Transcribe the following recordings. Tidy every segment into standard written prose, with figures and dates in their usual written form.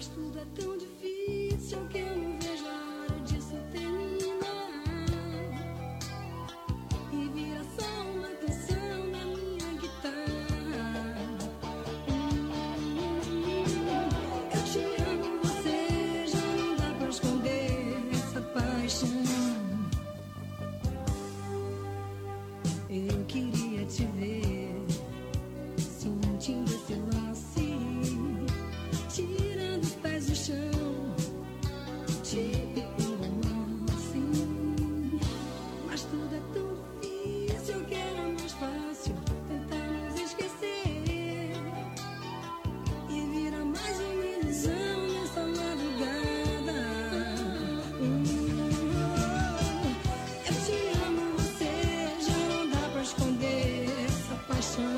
tudo é tão difícil que eu não vejo a hora disso terminar e vira só uma canção na minha guitarra. Eu te amo, você já não dá pra esconder essa paixão. Eu queria te ver sentindo esse lance, tirando os pés do chão, tipo um romance. Mas tudo é tão difícil que era mais fácil tentar nos esquecer e vira mais uma ilusão nessa madrugada. Eu te amo, você já não dá pra esconder essa paixão.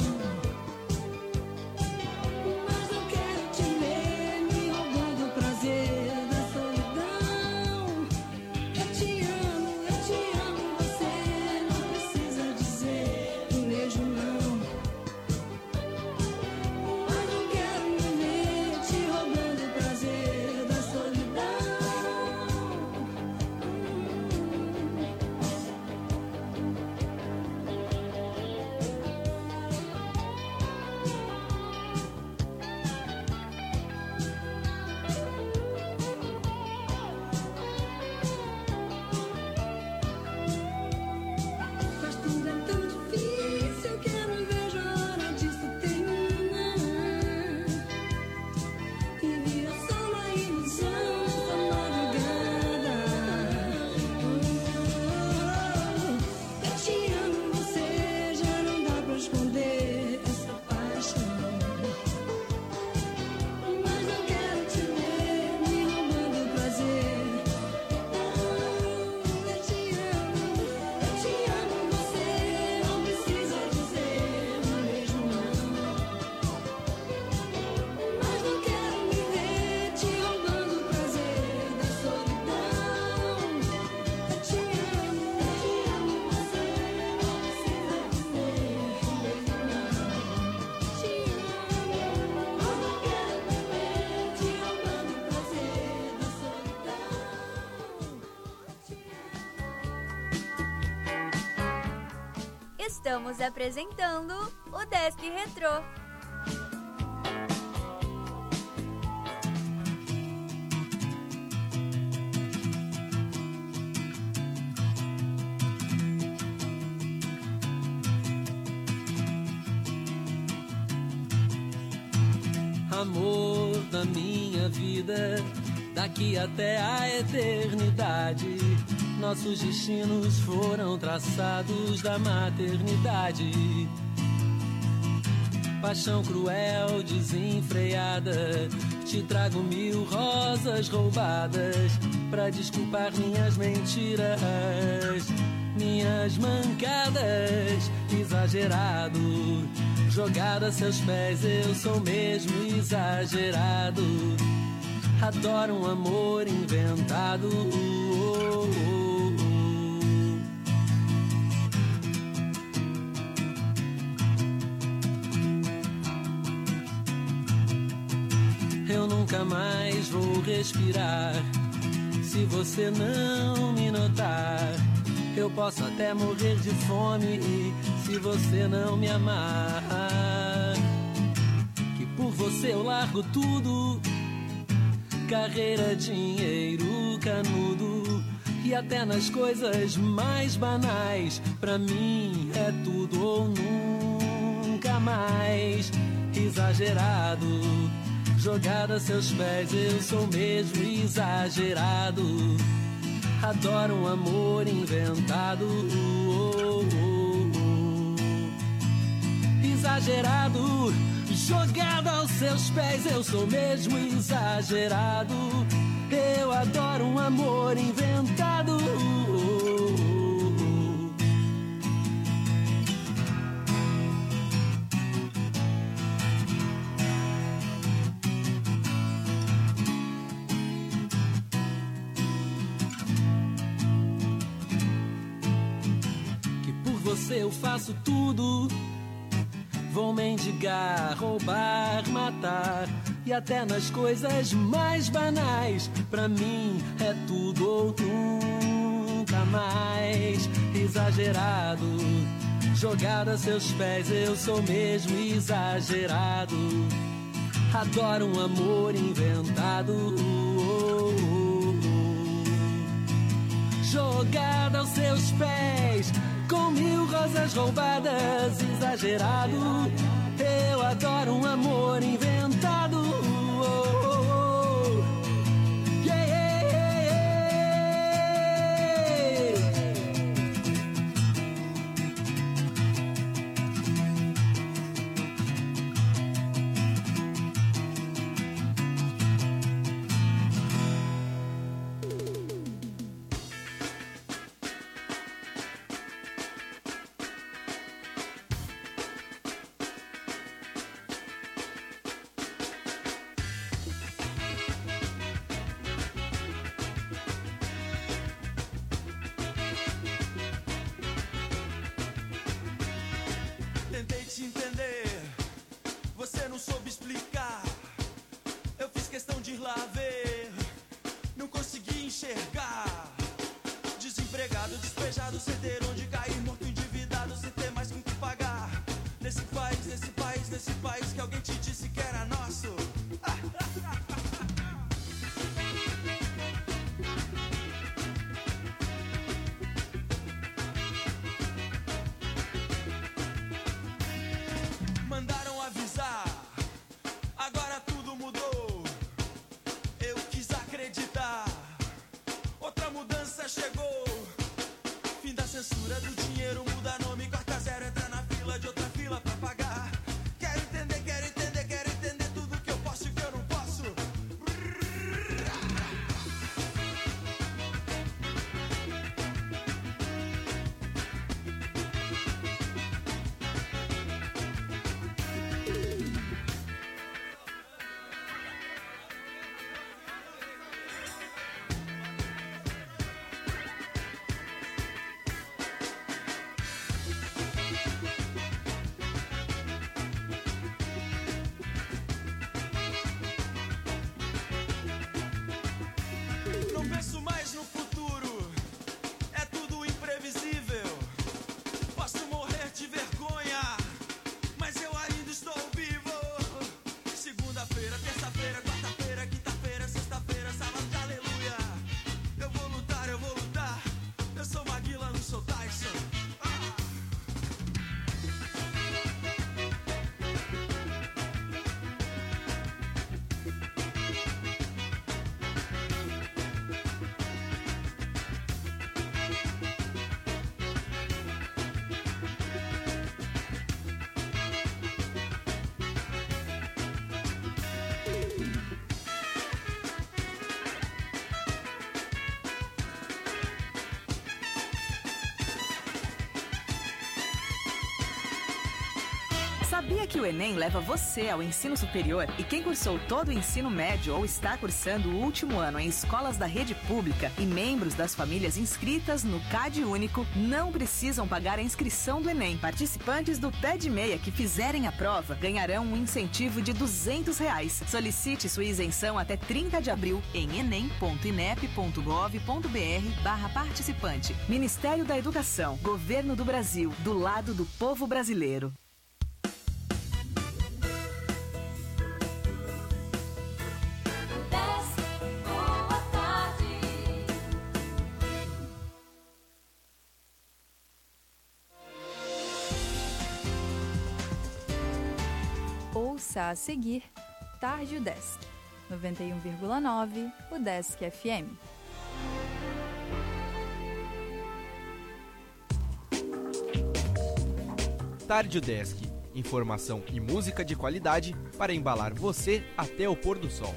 Estamos apresentando o Desk Retrô. Amor da minha vida, daqui até a eternidade, nossos destinos foram traçados da maternidade. Paixão cruel, desenfreada, te trago 1000 rosas roubadas pra desculpar minhas mentiras, minhas mancadas. Exagerado, jogado a seus pés, eu sou mesmo exagerado. Adoro um amor inventado. Eu nunca mais vou respirar se você não me notar. Eu posso até morrer de fome se você não me amar. Que por você eu largo tudo: carreira, dinheiro, canudo. E até nas coisas mais banais, pra mim é tudo ou nunca mais. Exagerado, jogado a seus pés, eu sou mesmo exagerado. Adoro um amor inventado. Exagerado, jogado aos seus pés, eu sou mesmo exagerado. Eu adoro um amor inventado. Que por você eu faço tudo. Vou mendigar, roubar, matar e até nas coisas mais banais. Pra mim é tudo ou nunca mais. Exagerado, jogado a seus pés, eu sou mesmo exagerado. Adoro um amor inventado. Jogado aos seus pés, com 1000 rosas roubadas, exagerado. Eu adoro um amor inventado. Tentei te entender, você não soube explicar. Eu fiz questão de ir lá ver, não consegui enxergar. Desempregado, despejado, sem ter onde cair, morto, endividado, sem ter mais com que pagar. Nesse país, nesse país, nesse país que alguém te disse que era nosso. Mandaram avisar, agora tudo mudou. Eu quis acreditar, outra mudança chegou. Fim da censura do dinheiro, muda nome, corta zero, entra na fila de outra fila pra pagar. Quero entender, quero entender, quero entender tudo que eu posso e que eu não posso. Não penso mais no futuro, é tudo imprevisível. Posso morrer de vergonha, mas eu ainda estou vivo. Segunda-feira, terça-feira, quarta-feira, quinta-feira, sexta-feira, sábado de aleluia. Eu vou lutar, eu vou lutar. Eu sou Maguila, não sou Tyson. Sabia que o Enem leva você ao ensino superior? E quem cursou todo o ensino médio ou está cursando o último ano em escolas da rede pública e membros das famílias inscritas no CAD Único não precisam pagar a inscrição do Enem. Participantes do Pé de Meia que fizerem a prova ganharão um incentivo de R$200. Solicite sua isenção até 30 de abril em enem.inep.gov.br/participante. Ministério da Educação, Governo do Brasil, do lado do povo brasileiro. Ouça a seguir Tarde o Desk, 91,9, o Desk FM. Tarde o Desk, informação e música de qualidade para embalar você até o pôr do sol.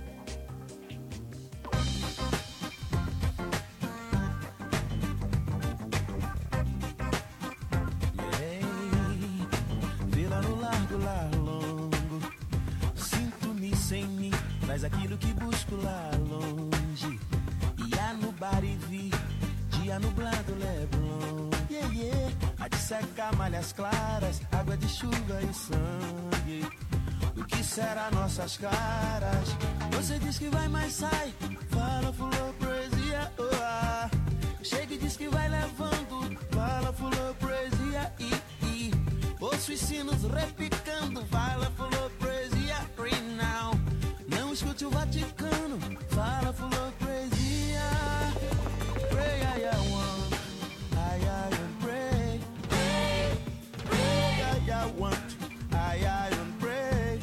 Traz aquilo que busco lá longe. Ia no bar e vi dia nublado Leblon. Yeah, yeah. A de secar malhas claras, água de chuva e sangue. O que será nossas caras? Você diz que vai, mas sai. Fala, fulô, poesia, oh, ah. Chega e diz que vai levando. Fala, fulô, poesia, e ouço os sinos repicando. Fala, fulô, poesia, now. Não escute o Vaticano. Fala, fulô, poesia. Pray, I want. I want pray. Pray, I want. I want pray.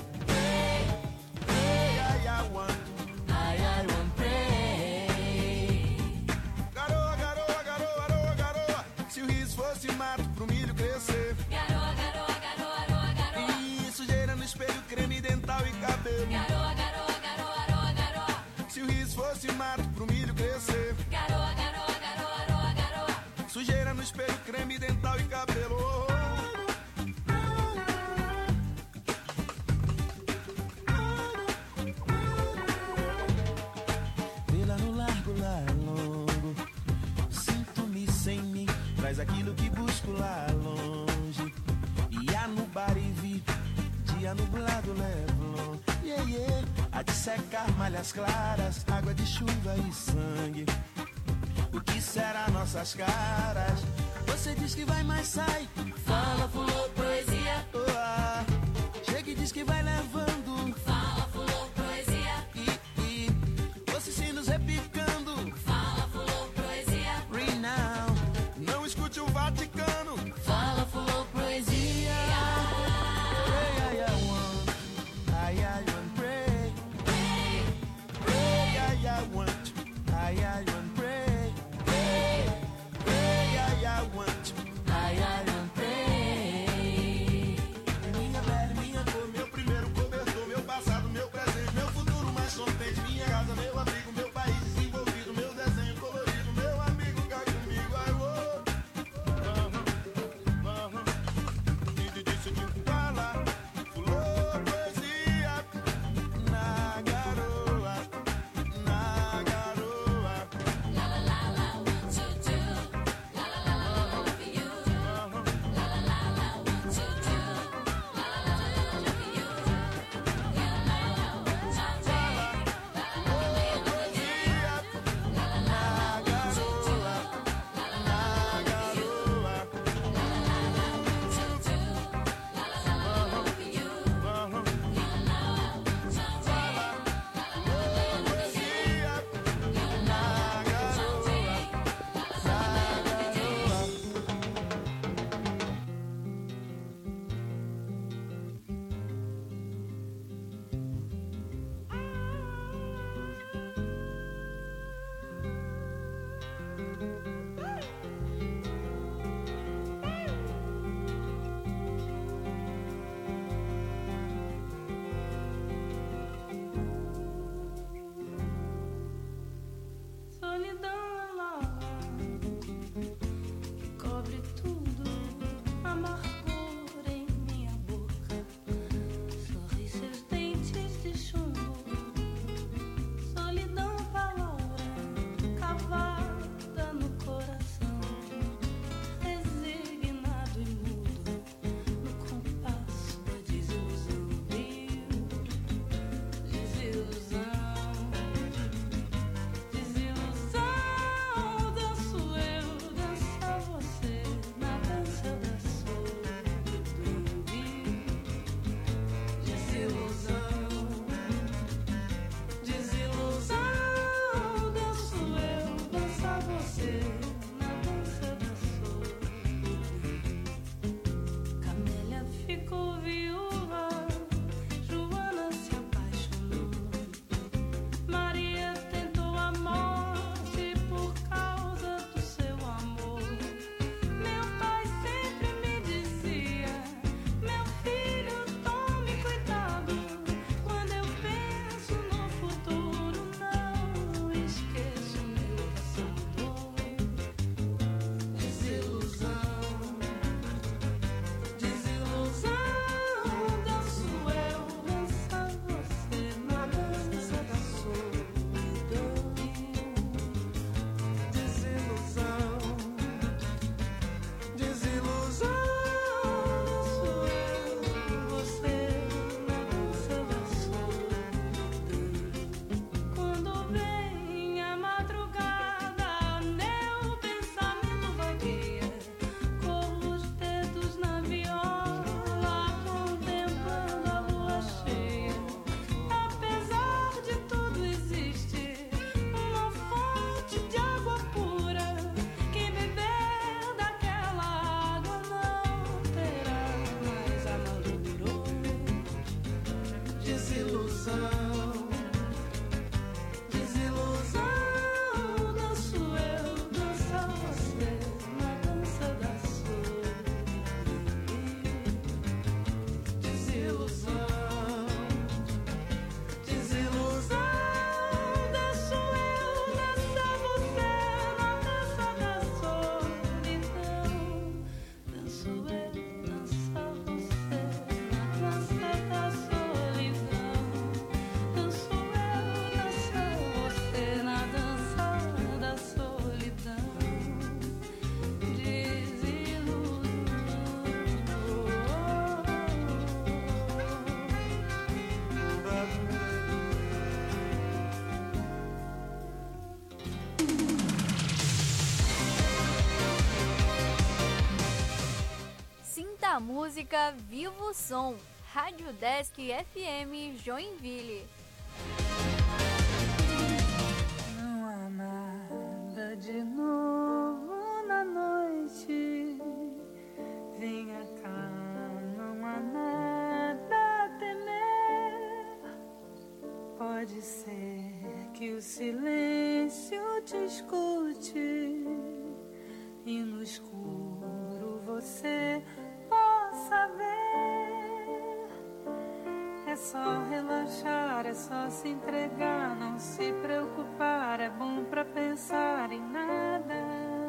Pray, I want. I want pray. Garoa, garoa, garoa, garoa, garoa. Se o riso fosse mato pro milho crescer. Garoa, garoa, garoa, garoa, garoa. E sujeira no espelho, creme dental e cabelo. Garoa, garoa, garoa, garoa, garoa. Se o riso fosse mato pro milho crescer. Garoa, garoa, garoa, garoa, garoa. Sujeira no espelho, creme dental e cabelo. Vê-la no largo, lá longo. Sinto-me sem mim. Traz aquilo que busco lá longe. Ia no bar e vi. Dia nublado, Leblon. Yeah, yeah. A de secar malhas claras. Água de chuva e sangue. O que será nossas caras? Você diz que vai, mas sai. Fala, fulô, poesia. Oh, ah. Chega e diz que vai levando. Fala, fulô, poesia. E ouço os sinos repicando. Fala, fulô, poesia. Renown. Não escute o Vaticano. Fala, fulô, poesia. Pray, I want. I want pray. Pray, I want. I want pray. Pray, I want. I want pray. Minha pele, minha cor, meu primeiro cobertor. a música Viva o Som, Rádio Desk FM Joinville. Não há nada de novo na noite, venha cá, não há nada a temer. Pode ser que o silêncio te escute e no escuro você possa ver. É só relaxar, é só se entregar, não se preocupar. É bom pra pensar em nada,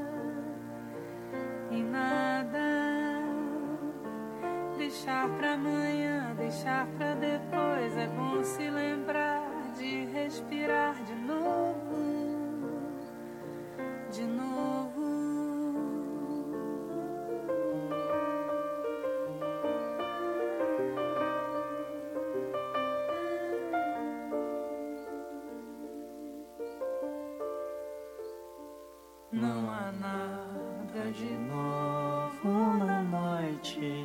em nada. Deixar pra amanhã, deixar pra depois. É bom se lembrar de respirar de novo, de novo. Não há nada de novo na noite,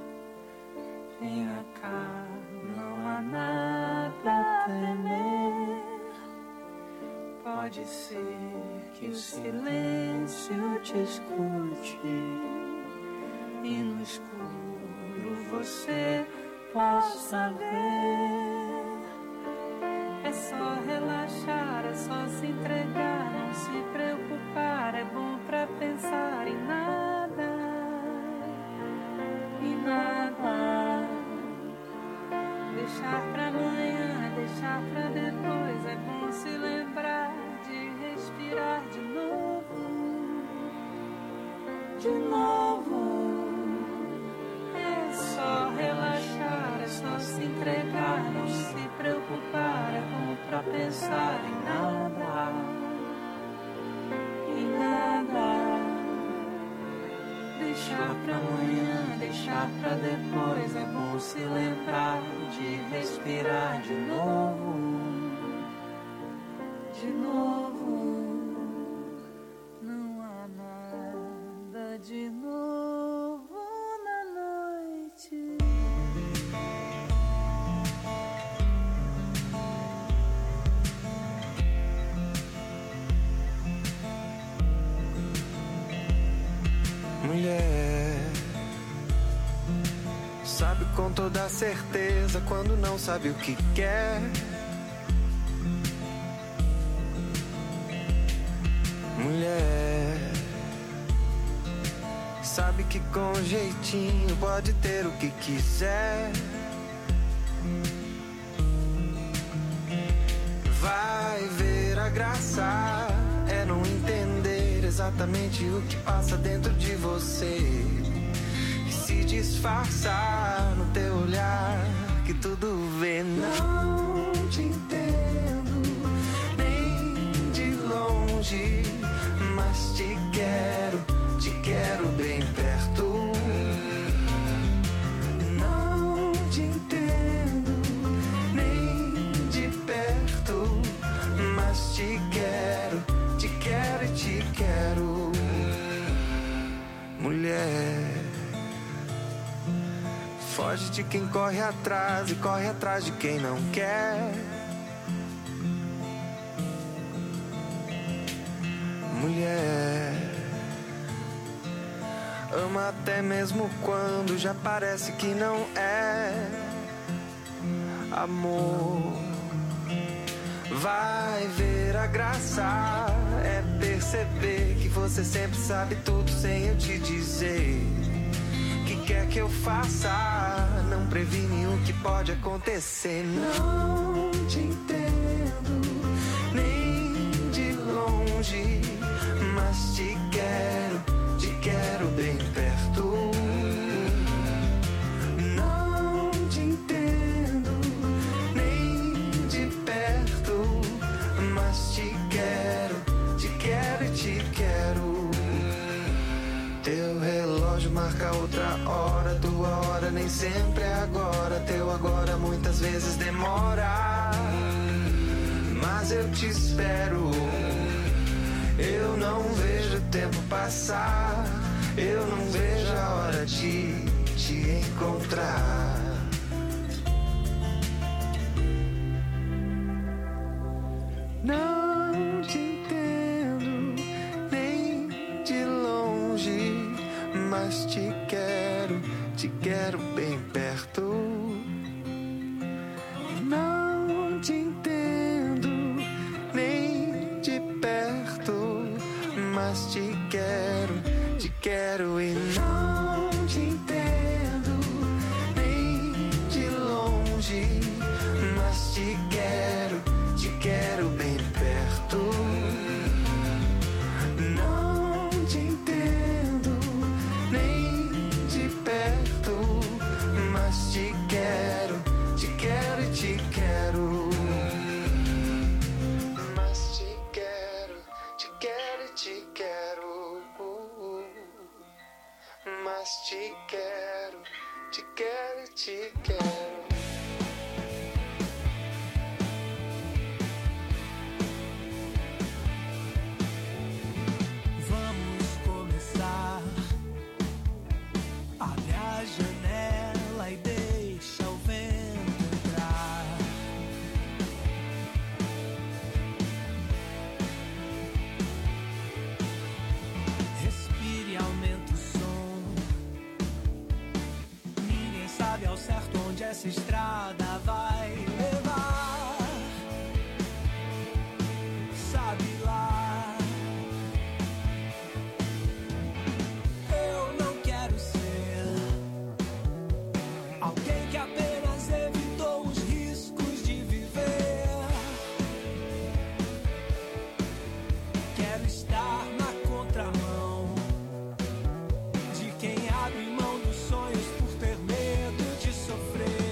venha cá, não há nada a temer. Pode ser que o silêncio te escute e no escuro você possa ver. É só relaxar, é só se entregar, não se preocupar. É bom pra pensar em nada, em nada. Deixar pra amanhã, deixar pra depois. É bom se lembrar de respirar de novo, de novo. É só relaxar, é só se entregar, não se preocupar. É bom pra pensar em nada, em nada. Deixar pra amanhã, deixar pra depois. É bom se lembrar de respirar de novo, de novo. Não há nada de novo na noite. Mulher, sabe com toda certeza quando não sabe o que quer. Mulher, sabe que com jeitinho pode ter o que quiser. Vai ver a graça é não entender exatamente o que passa dentro de você e se disfarçar no teu olhar que tudo vê. Não te entendo nem de longe, mas te quero bem perto. Não te entendo nem de perto, mas te quero e te quero. Mulher, foge de quem corre atrás e corre atrás de quem não quer. Mulher, ama até mesmo quando já parece que não é amor. Vai ver a graça é perceber que você sempre sabe tudo sem eu te dizer. Que quer que eu faça, não previne o que pode acontecer. Não te entendo nem de longe, mas te quero bem perto. Não te entendo nem de perto, mas te quero e te quero. Teu relógio marca outra hora, tua hora nem sempre é agora. Teu agora muitas vezes demora, mas eu te espero. Eu não vejo o tempo passar, eu não vejo a hora de te te encontrar. Não te entendo nem de longe, mas te quero bem perto. Não te entendo nem de perto, mas te quero e não te entendo nem de longe, mas te quero bem perto. Não te entendo nem de perto, mas te quero e te quero. Mas te quero e te quero. Mas te quero e te quero. Essa estrada vai levar, sabe lá. Eu não quero ser alguém que apenas evitou os riscos de viver. Quero estar na contramão de quem abre mão dos sonhos por ter medo de sofrer.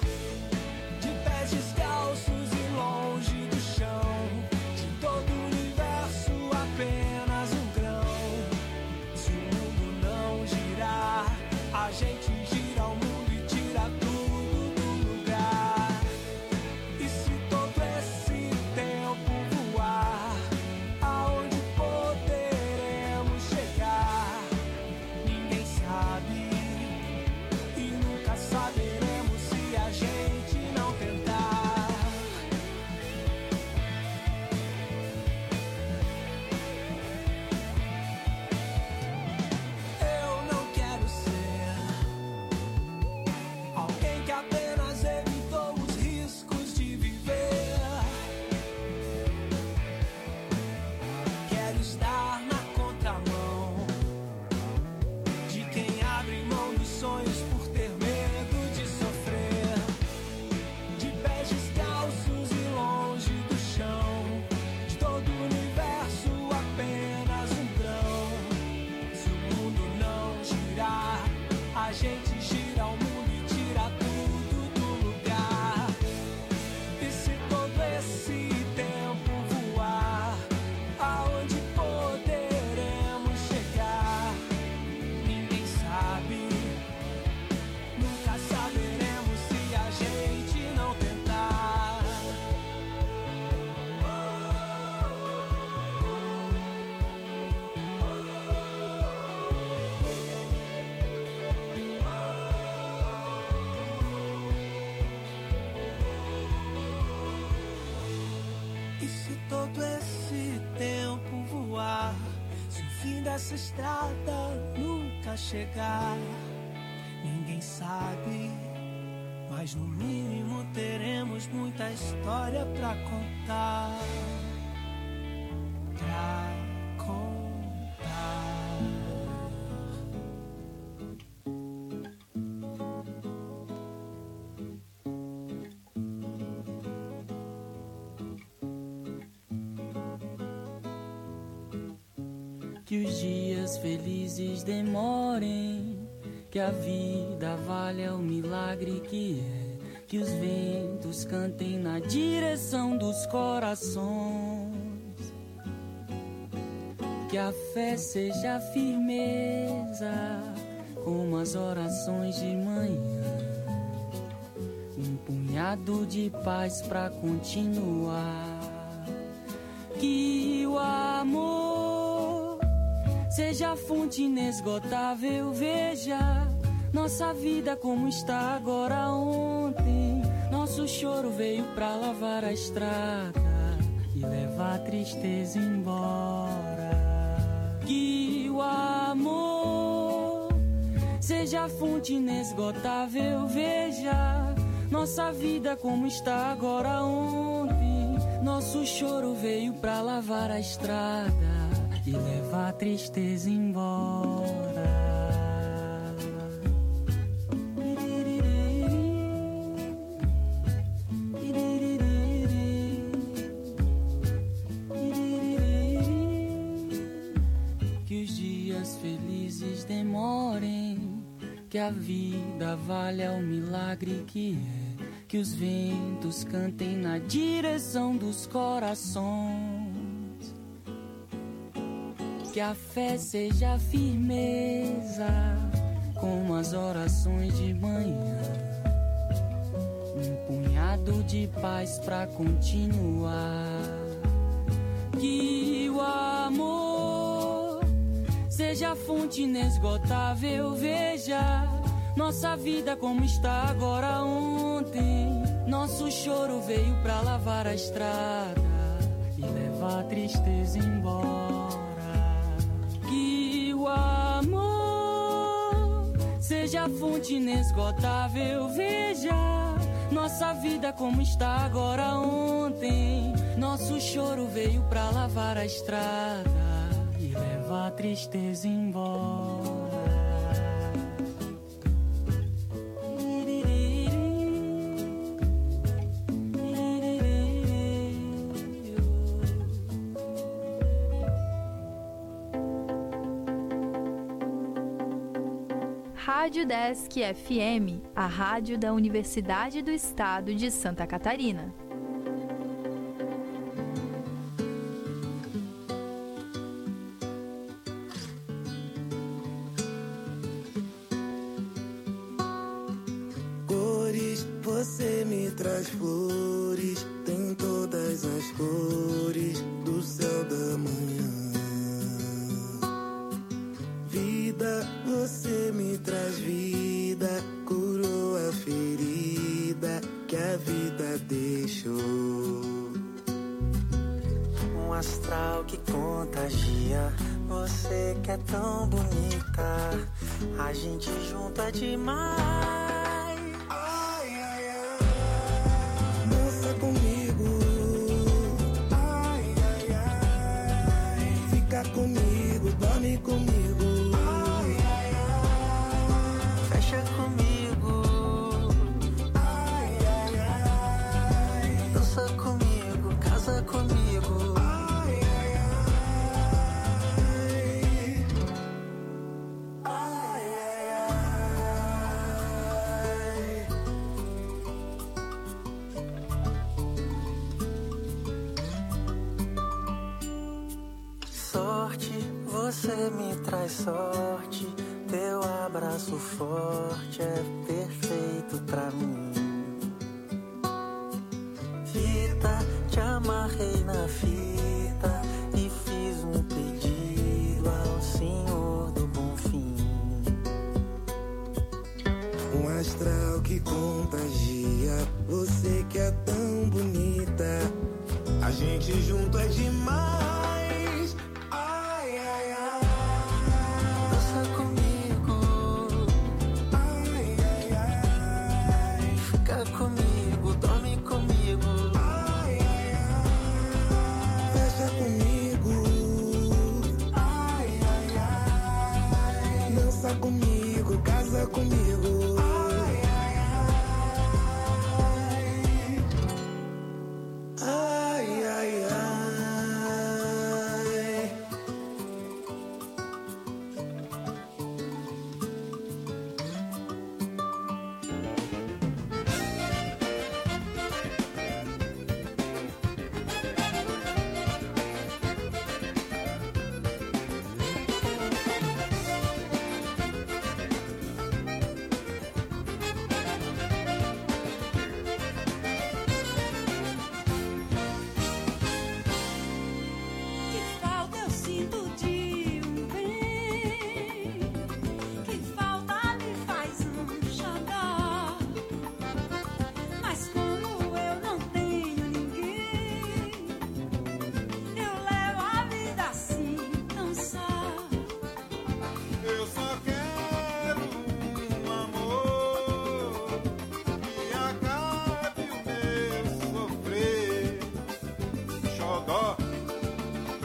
Essa estrada nunca chegar, ninguém sabe, mas no mínimo teremos muita história pra contar. Que os dias felizes demorem, que a vida valha o milagre que é, que os ventos cantem na direção dos corações, que a fé seja firmeza, como as orações de manhã, um punhado de paz pra continuar, que o amor seja a fonte inesgotável, veja nossa vida como está agora. Ontem nosso choro veio pra lavar a estrada e levar a tristeza embora. Que o amor seja a fonte inesgotável. Veja nossa vida como está agora. Ontem nosso choro veio pra lavar a estrada e levar a tristeza embora. Que os dias felizes demorem, que a vida valha o milagre que é. Que os ventos cantem na direção dos corações. Que a fé seja firmeza, como as orações de manhã. Um punhado de paz pra continuar. Que o amor seja a fonte inesgotável. Veja nossa vida como está agora. Ontem nosso choro veio pra lavar a estrada e levar a tristeza embora. Que o amor seja a fonte inesgotável. Veja nossa vida como está agora. Ontem nosso choro veio pra lavar a estrada e levar a tristeza embora. Rádio Desk FM, a rádio da Universidade do Estado de Santa Catarina. Cores, você me traz flores, tem todas as cores do céu da manhã. Vida, você me traz vida, curou a ferida que a vida deixou. Um astral que contagia, você que é tão bonita, a gente junta demais. Ai, ai, ai, dança comigo. Ai, ai, ai, fica comigo, dorme comigo. Você me traz sorte, teu abraço forte é perfeito pra mim. Fita, te amarrei na fita e fiz um pedido ao Senhor do Bom Fim. Um astral que contagia, você que é tão bonita, a gente junto é demais.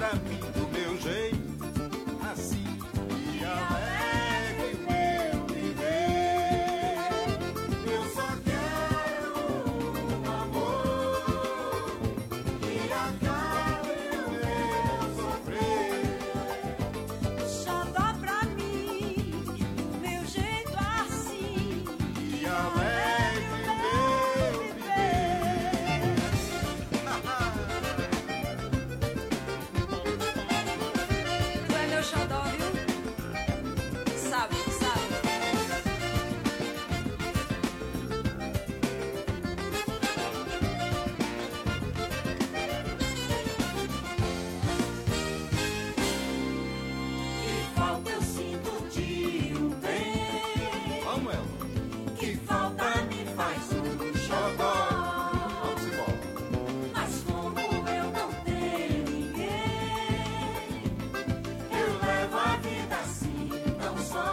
pra mim do meu jeito, assim e alegre meu viver. Eu só quero um amor que acabe o meu sofrer. Só dá pra mim do meu jeito assim E alegre meu viver. Tu é meu xodó, viu? Sabe, sabe. Que falta eu sinto de um bem. Vamos, Elma. Que falta me faz um xodó. Vamos embora. Mas como eu não tenho ninguém, eu levo a vida assim tão só.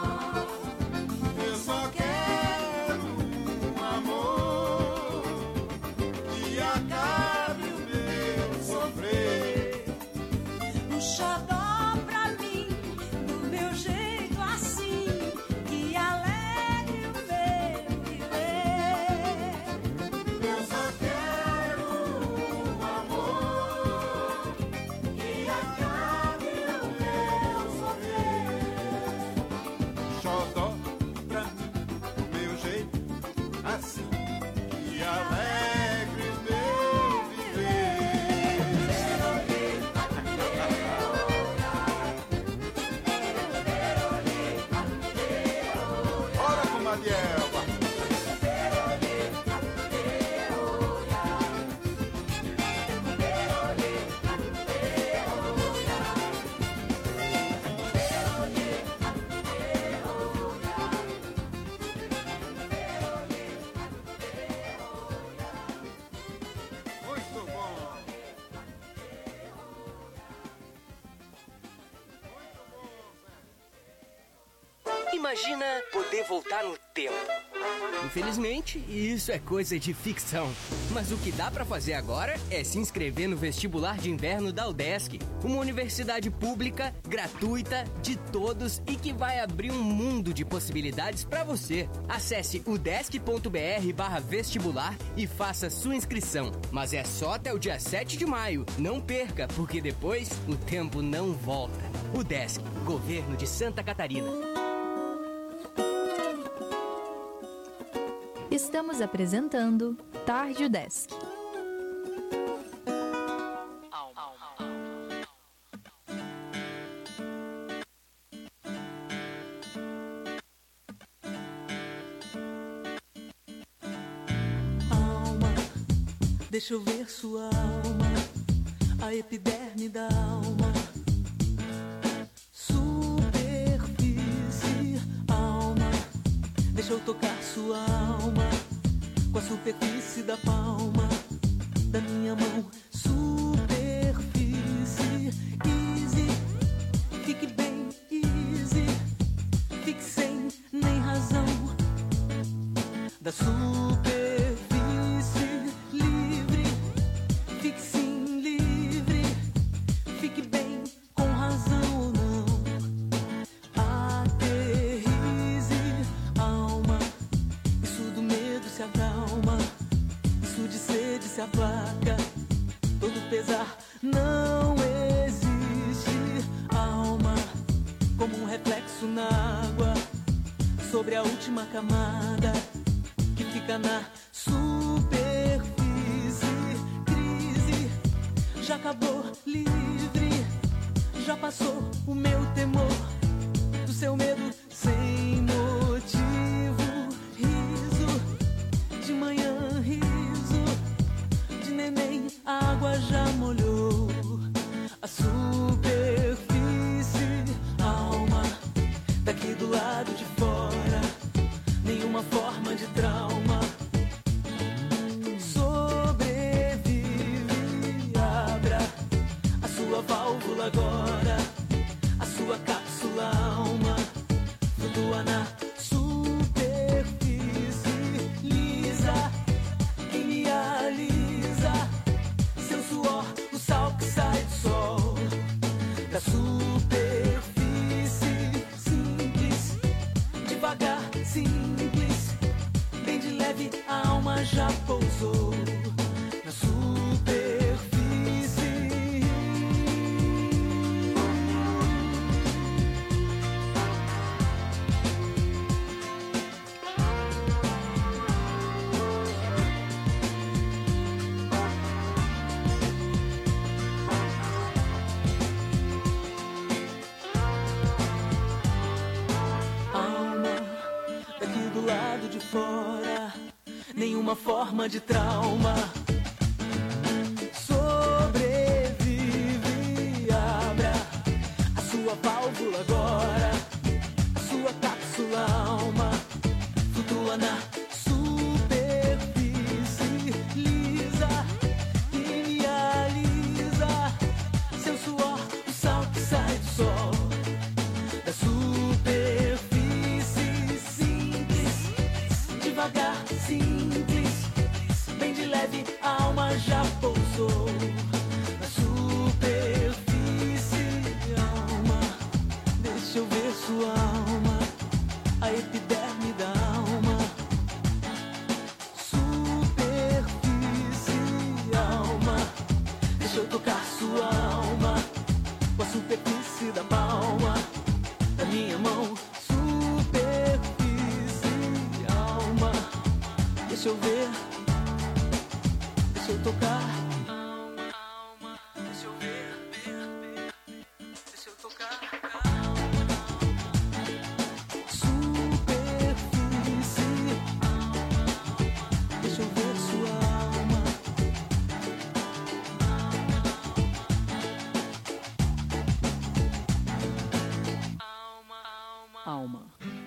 Eu só quero um amor que acabe o meu sofrer. Um xodó pra mim, do meu jeito assim, que alegre o meu viver. Eu só quero um amor que acabe o meu sofrer. Xodó pra mim, do meu jeito, assim, que alegre o meu viver. Bora, comadre Elba. Muito bom. Imagina poder voltar no tempo. Infelizmente, isso é coisa de ficção. Mas o que dá pra fazer agora é se inscrever no vestibular de inverno da UDESC, uma universidade pública, gratuita, de todos e que vai abrir um mundo de possibilidades pra você. Acesse udesc.br/vestibular e faça sua inscrição. Mas é só até o dia 7 de maio. Não perca, porque depois o tempo não volta. UDESC, Governo de Santa Catarina. Estamos apresentando Tarde UDESC. Alma, deixa eu ver sua alma, a epiderme da alma. Superfície, alma, deixa eu tocar sua alma com a superfície da palma da minha mão. Superfície, easy, fique bem easy, fique sem nem razão da superfície livre, fique sim livre, fique bem com razão ou não. Aterrize, alma, isso do medo se acalma, isso de sede se aplaca, todo pesar não existe, alma, como um reflexo na água, sobre a última camada que fica na superfície. Crise, já acabou, livre, já passou o meu temor, do seu medo sem motivo. Riso, de manhã riso, de neném a água já molhou a superfície. Alma, daqui do lado de fora, nenhuma forma de trauma sobrevive. Abra a sua válvula agora, a sua cápsula alma flutua na superfície lisa, que me alisa, seu suor, o sal que sai do sol. Da superfície simples, devagar, simples, bem de leve a alma já pousou na superfície. Lado de fora, nenhuma forma de trauma. Sobrevive, abra a sua válvula agora, a sua cápsula alma flutua na superfície lisa, idealiza seu suor, o sal que sai do sol da superfície simples, devagar, simples, bem de leve a alma já pousou na superfície. Alma, deixa eu ver sua alma, a epiderme da alma. Superfície, alma, deixa eu tocar sua alma com a superfície da palma da minha mão. Superfície, alma, deixa eu ver, deixa eu tocar. Deixa eu ver, deixa eu tocar. Superfície, deixa eu ver sua alma. Alma.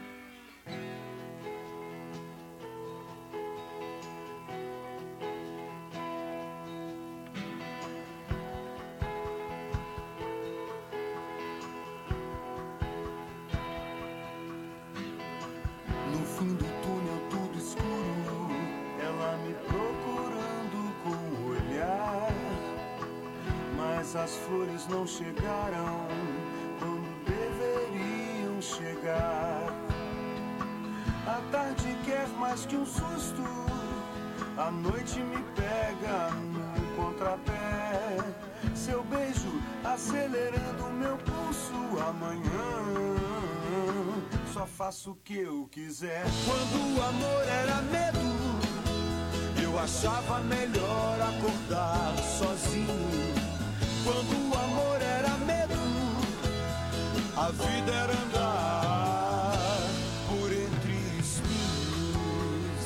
No fim do túnel tudo escuro, ela me procurando com o olhar. Mas as flores não chegaram quando deveriam chegar. A tarde quer mais que um susto, a noite me pega no contrapé. Seu beijo acelerando meu pulso. Amanhã só faço o que eu quiser. Quando o amor era medo, eu achava melhor acordar sozinho. Quando o amor era medo, a vida era andar por entre espinhos.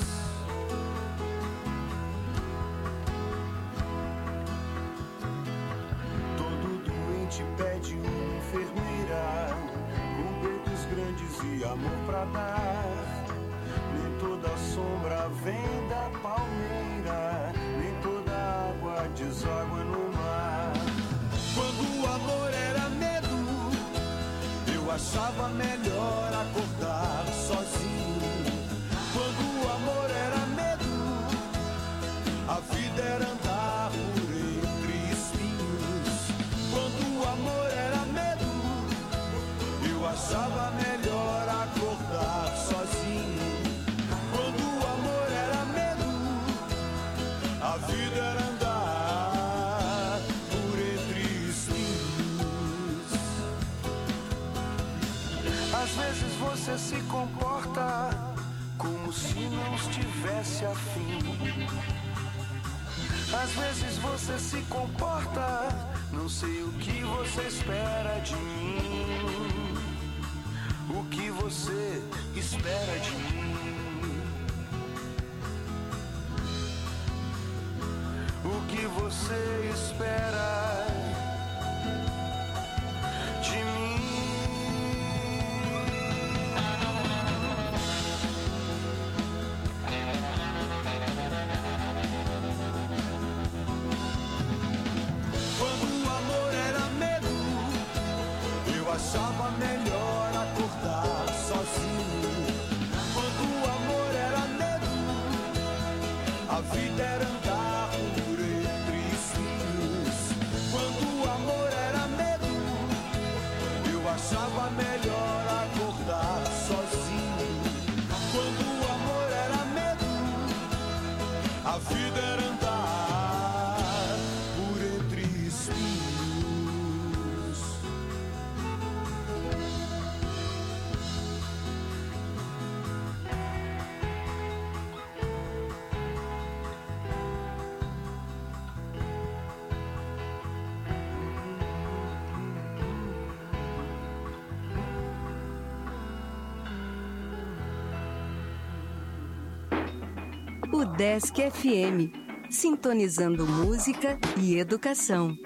Todo doente pede uma enfermeira com dedos grandes e amor pra dar. Nem toda sombra vem da palmeira, nem toda água deságua no mar. Quando o amor era medo, eu achava melhor acordar sozinho. Quando o amor era medo, a vida era andar por entre espinhos. Quando o amor era medo, eu achava melhor acordar sozinho. Quando o amor era medo, a vida era andar por entre espinhos. Às vezes você se comporta como se não estivesse afim. Às vezes você se comporta, não sei o que você espera de mim. O que você espera de mim? O que você espera de mim? Quando o amor era medo, eu achava melhor acordar sozinho. Quando o amor era medo, a vida era andar por entre espinhos. Quando o amor era medo, O Desk FM, sintonizando música e educação.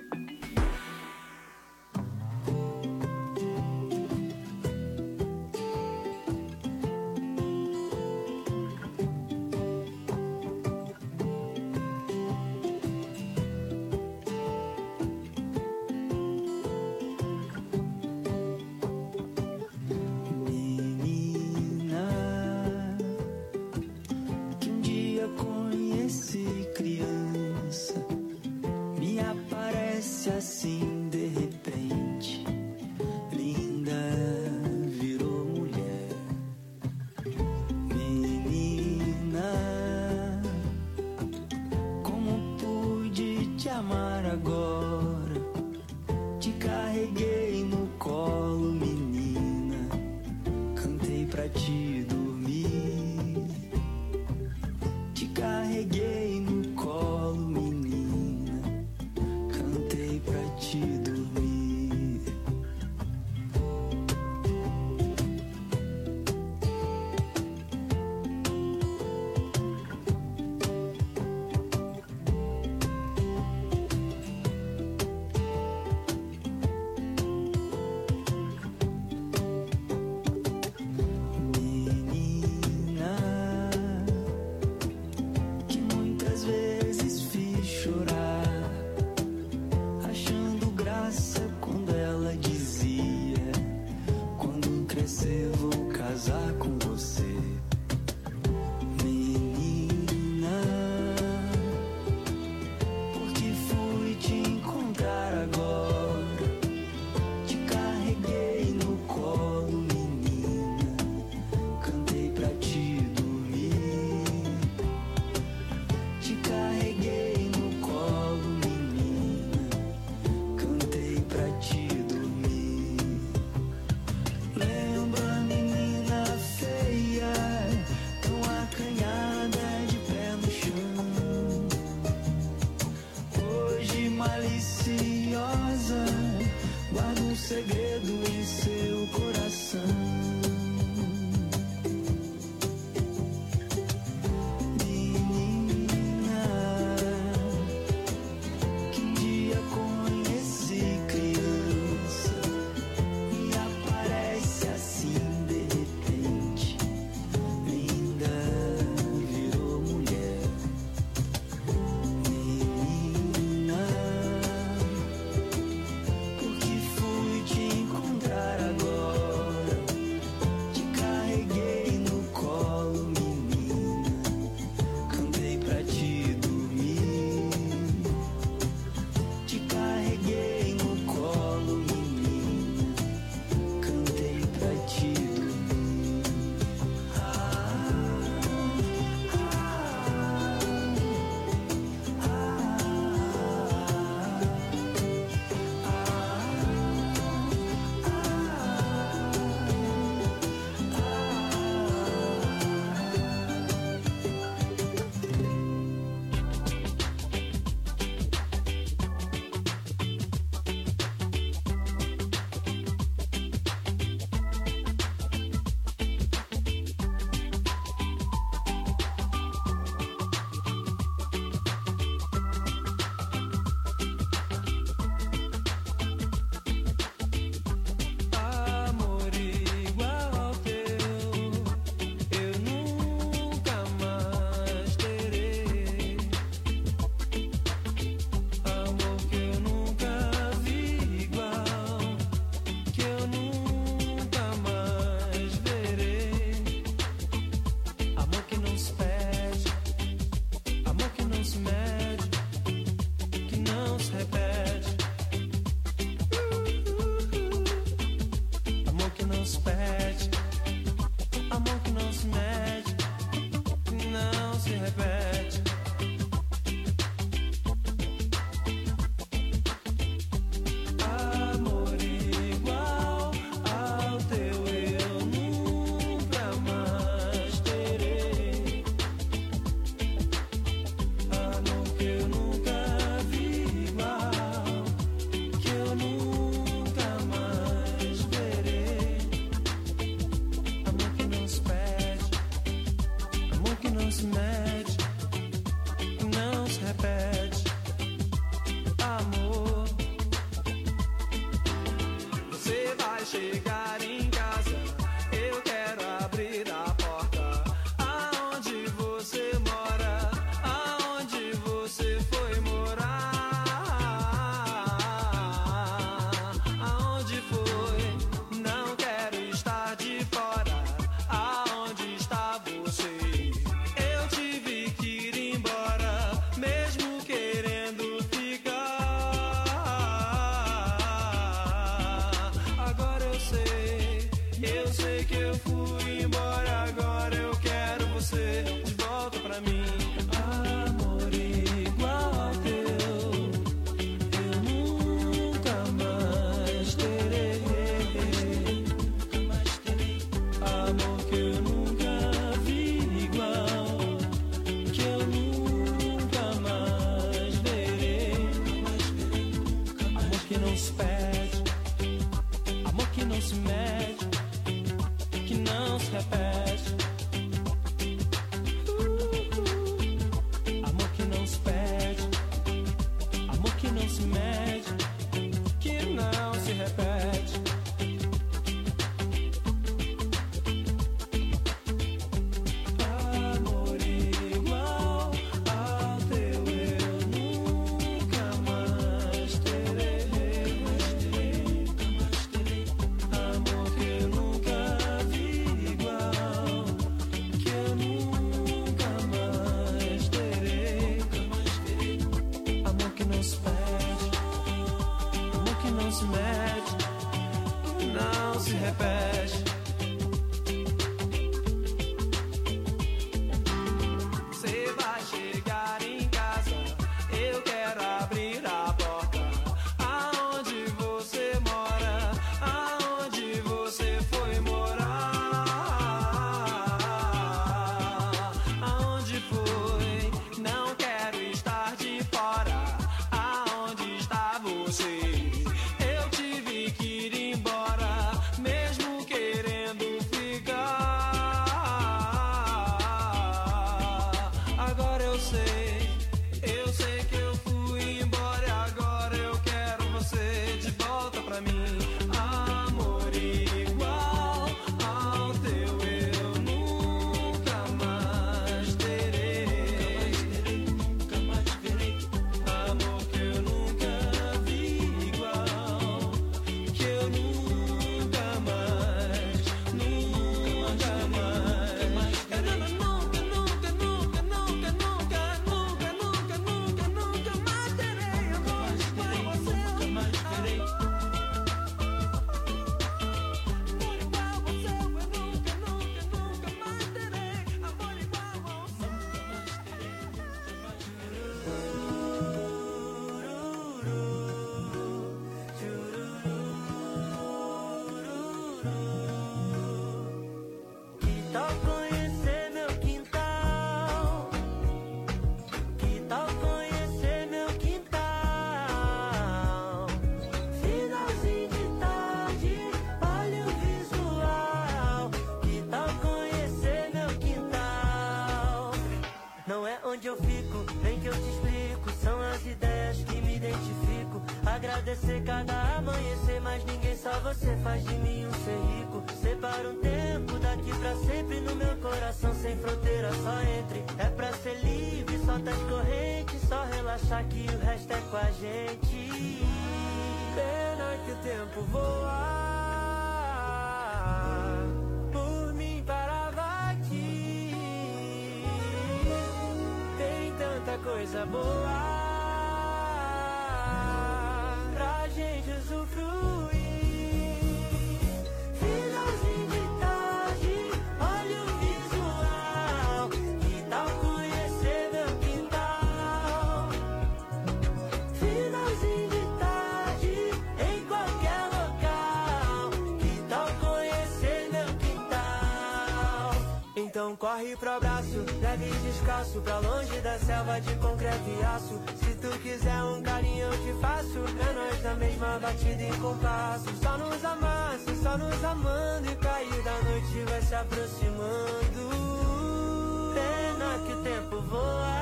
não se mede, que não se repete. Amor que não se pede, amor que não se mede, que não se repete. Amor igual ao teu eu nunca mais terei. Amor que eu nunca vi igual, que eu nunca mais terei. Amor que não se pede, amor que não se mede, não se repete. Você vai chegar em casa, eu quero abrir a porta. Aonde você mora, aonde você foi morar, aonde foi, não quero estar de fora. Aonde está você? Eu tive que ir embora, mesmo querendo ficar. Agora eu sei que eu fui embora e agora eu quero você de volta pra mim. Amor igual ao teu eu nunca mais terei. Amor que eu nunca vi igual, que eu nunca mais, nunca mais. Eu nunca, nunca, nunca, nunca, nunca, nunca, nunca, nunca, nunca, nunca mais terei. Amor igual ao seu, nunca mais terei. Amor igual ao seu, eu nunca, nunca, nunca mais terei. Amor igual ao seu, nunca mais Que tal conhecer meu quintal? Que tal conhecer meu quintal? Finalzinho de tarde, olha o visual. Que tal conhecer meu quintal? Não é onde eu fico, vem que eu te explico. São as ideias que me identifico. Agradecer cada amanhecer, mas ninguém, só você faz de mim um ser rico. Separa um tempo daqui pra sempre no meu coração, sem fronteira, só entre. É pra ser livre, solta as correntes, só relaxar que o resto é com a gente. Pena que o tempo voa, por mim parava aqui. Tem tanta coisa boa pra gente usufruir. Finalzinho de tarde, olha o visual. Que tal conhecer meu quintal? Finalzinho de tarde, em qualquer local. Que tal conhecer meu quintal? Então corre pro abraço, leve e descalço, pra longe da selva de concreto e aço. Se tu quiser um carinho eu te faço, é nós na mesma batida e compasso. Só nos amasso, só nos amando, e cair da noite vai se aproximando. Pena que o tempo voa,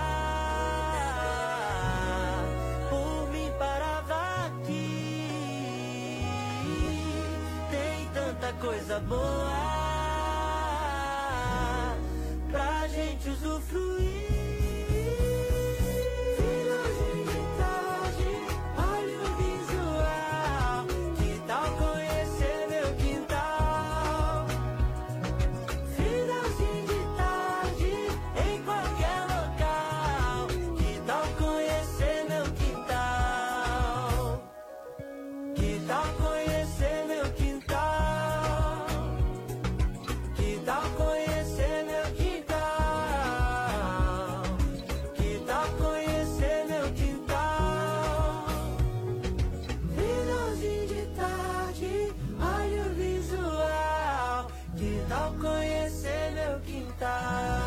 por mim parava aqui. Tem tanta coisa boa pra gente usufruir. Finalzinho de tarde, olha o visual. Que tal conhecer meu quintal? Finalzinho de tarde, em qualquer local. Que tal conhecer meu quintal? Que tal conhecer meu quintal? Que tal conhecer meu quintal? Que tal conhecer meu quintal? Finalzinho de tarde, olha o visual. Que tal conhecer meu quintal?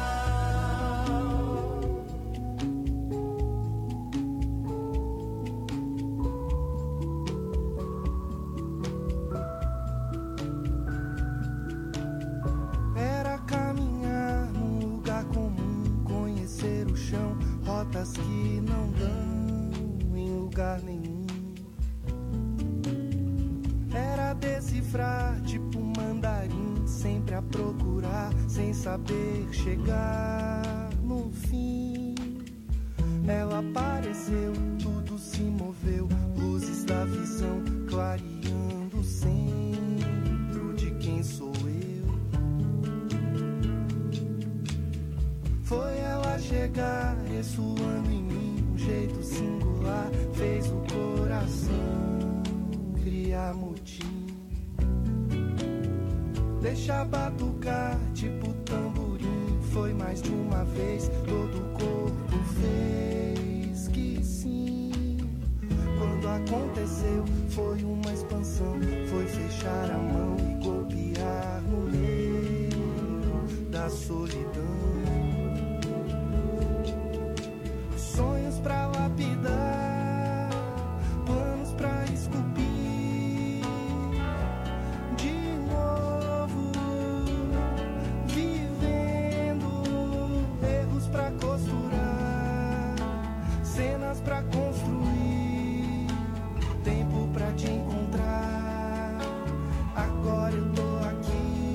decifrar tipo mandarim, sempre a procurar, sem saber chegar no fim. Ela apareceu, tudo se moveu, luzes da visão clareando o centro de quem sou eu. Foi ela chegar, ressoando em mim, um jeito singular, fez o coração criar motim. Deixa batucar, tipo tamborim, foi mais de uma vez, todo o corpo fez que sim. Quando aconteceu, foi uma expansão, foi fechar a mão e golpear no meio da solidão. Sonhos pra lapidar, planos pra esculpir. De novo, vivendo, erros pra costurar, cenas pra construir, tempo pra te encontrar. Agora eu tô aqui.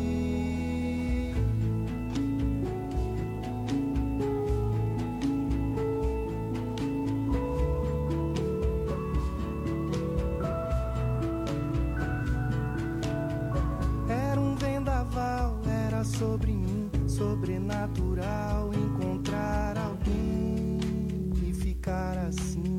Sobre mim, sobrenatural, encontrar alguém e ficar assim.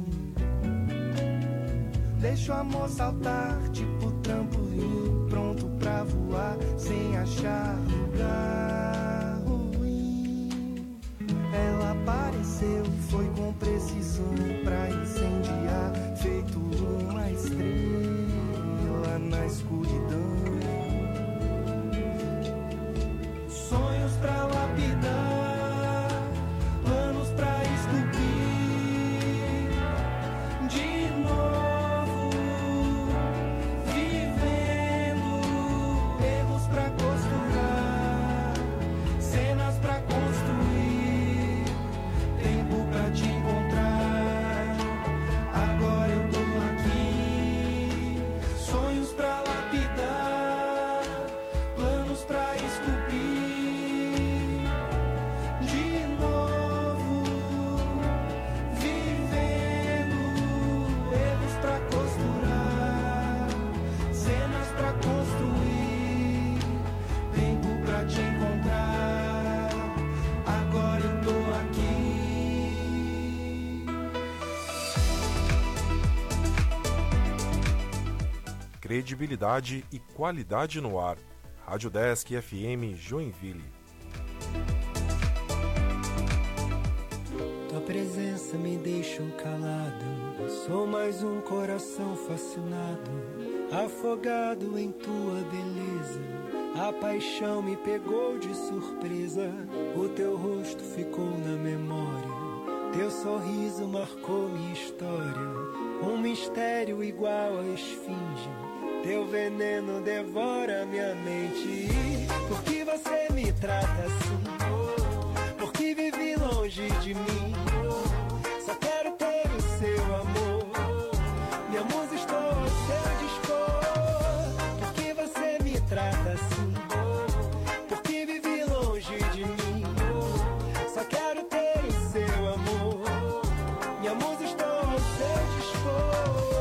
Deixa o amor saltar, tipo trampolim, pronto pra voar, sem achar lugar ruim. Ela apareceu, foi com precisão pra incendiar, feito uma estrela na escuridão. Sonhos pra lapidar, planos pra esculpir. De novo, vivendo, erros pra costurar, cenas pra construir, tempo pra te encontrar. Agora eu tô aqui. Sonhos pra lapidar, planos pra esculpir. Credibilidade e qualidade no ar. Rádio Desk FM Joinville. Tua presença me deixou calado. Sou mais um coração fascinado, afogado em tua beleza. A paixão me pegou de surpresa. O teu rosto ficou na memória. Teu sorriso marcou minha história. Um mistério igual a esfinge. Teu veneno devora minha mente. Por que você me trata assim? Por que vive longe de mim? Só quero ter o seu amor. Minha musa, estou ao seu dispor. Por que você me trata assim? Por que vive longe de mim? Só quero ter o seu amor. Minha musa, estou ao seu dispor.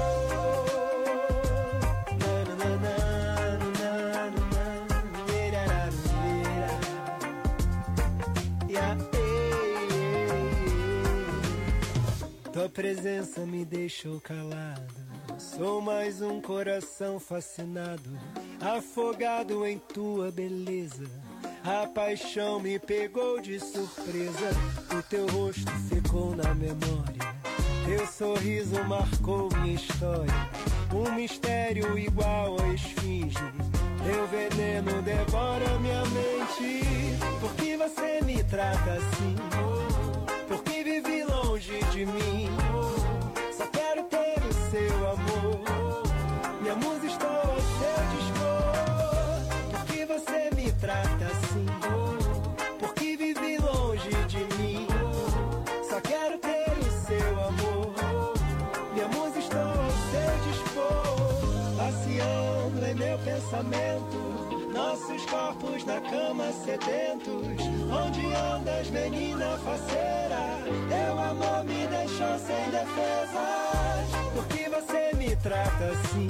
Tua presença me deixou calado. Sou mais um coração fascinado, afogado em tua beleza. A paixão me pegou de surpresa. O teu rosto ficou na memória. Teu sorriso marcou minha história. Um mistério igual a esfinge. Teu veneno devora minha mente. Por que você me trata assim? Por que vive longe de mim? Só quero ter o seu amor. Minha musa, estou ao seu dispor. Por que você me trata assim? Por que vive longe de mim? Só quero ter o seu amor. Minha musa, estou ao seu dispor. Passeando em meu meu pensamento, nossos corpos na cama sedentos. Onde andas, menina faceira? Teu amor me deixou sem defesas. Por que você me trata assim?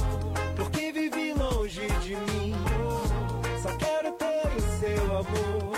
Por que vive longe de mim? Só quero ter o seu amor.